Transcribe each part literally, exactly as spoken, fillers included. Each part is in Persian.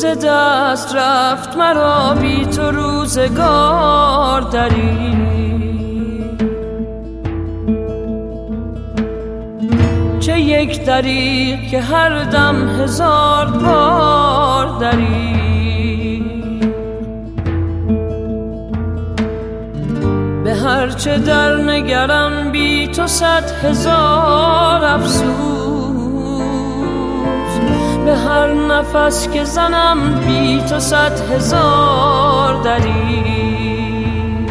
دست رفت مرا بی تو روزگار دریغ، چه یک دریغ که هر دم هزار بار دریغ. به هر چه در نگرم بی تو صد هزار افسوس، به هر نفس که زنم بی تو صد هزار دریغ.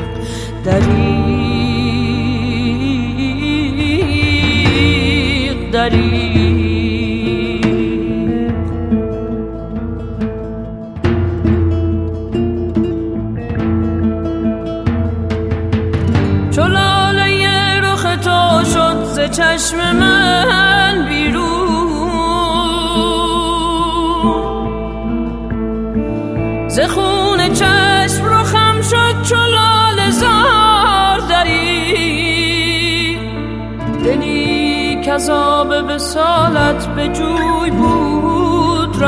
دریغ دریغ چو لاله رخ تو شد ز چشم من بیرون، ز خون چشم رخم شد چو لاله زار دریغ. دلی کز آب وصالت به جوی بود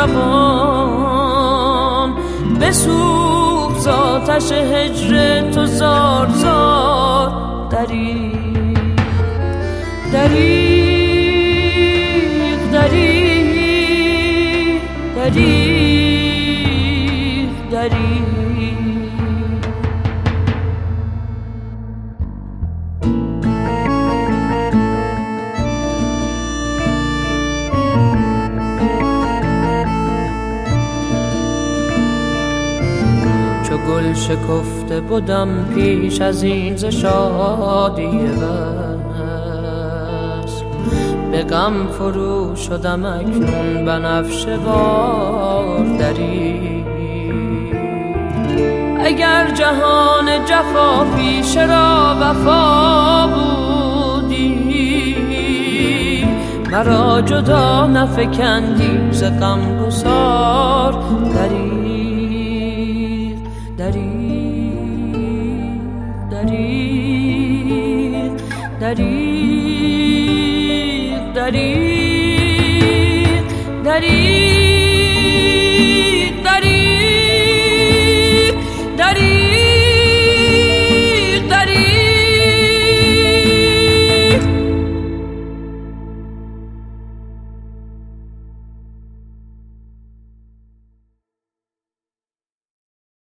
روان، بسوخت ز آتش هجر تو زار زار دریغ. دریغ دریغ دریغ دریغ چو گل شکفته بودم پیش از این ز شادی وصل، به غم فرو شدم اکنون بنفشه وار دریغ. اگر جهان جفا پیش را وفا بودی، مرا جدا نفکندی ز غم گسار دریغ. دریغ دریغ دریغ دریغ دریغ